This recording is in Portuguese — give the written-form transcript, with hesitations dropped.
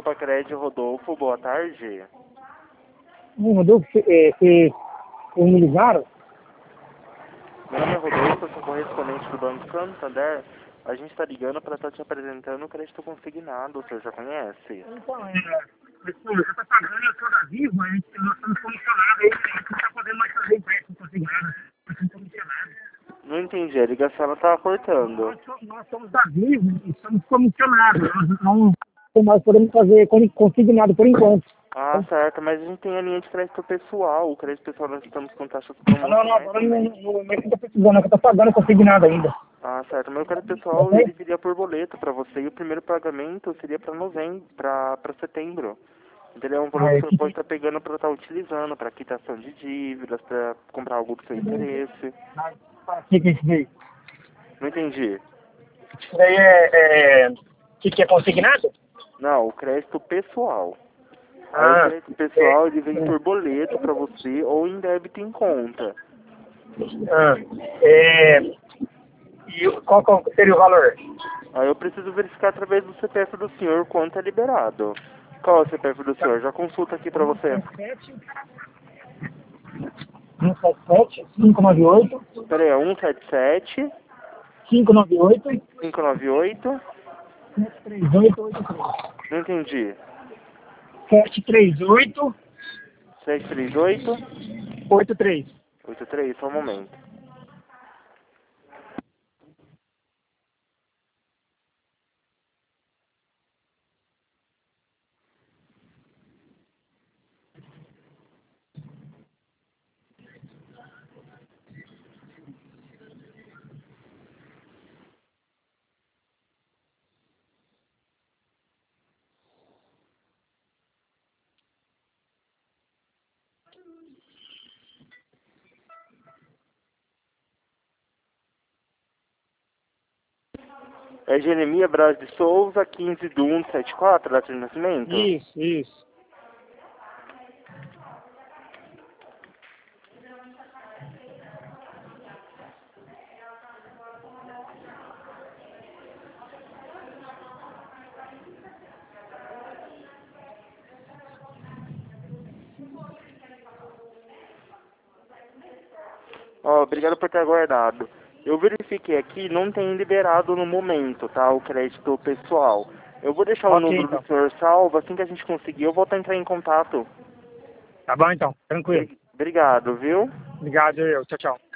Sampa Crédito Rodolfo, boa tarde. Rodolfo, vocês me ligaram? Meu nome é Rodolfo, eu sou correspondente do Banco Santander. A gente está ligando para estar te apresentando o crédito consignado, o senhor já conhece? Então, eu tô pagando, eu sou da Vivo, nós estamos comissionados, aí a gente não está podendo mais fazer empréstimo consignado, nós somos comissionados. Não entendi, a ligação ela estava cortando. Nós somos da Vivo e somos comissionados, nós não podemos fazer consignado por enquanto. Ah, certo, mas a gente tem a linha de crédito pessoal. O crédito pessoal nós estamos com taxas Não, promocionais agora também. não estou precisando, é que eu estou pagando consignado ainda. Ah, certo. Meu crédito pessoal ele viria por boleto para você e o primeiro pagamento seria para novembro, para setembro. Entendeu? É um valor que você pode estar pegando para estar utilizando, para quitação de dívidas, para comprar algo do seu interesse. O que é isso daí? Não entendi. Isso daí que é consignado? Não, o crédito pessoal. Aí o crédito pessoal ele vem por boleto para você ou em débito em conta. E qual seria o valor? Aí eu preciso verificar através do CPF do senhor quanto é liberado. Qual é o CPF do senhor? Já consulta aqui para você. 177 598 Peraí, é 177 598 598. 73883. Não entendi. 738 738 83. 83, só um momento. É Jeremias Braz de Souza, 15 de 1 de 74, data de nascimento? Isso. Ó, obrigado por ter aguardado. Eu verifiquei aqui, não tem liberado no momento, tá? O crédito pessoal. Eu vou deixar o Ok, número então. do senhor salvo, assim que a gente conseguir, eu vou entrar em contato. Tá bom, então. Tranquilo. Obrigado, viu? Obrigado, Tchau, tchau.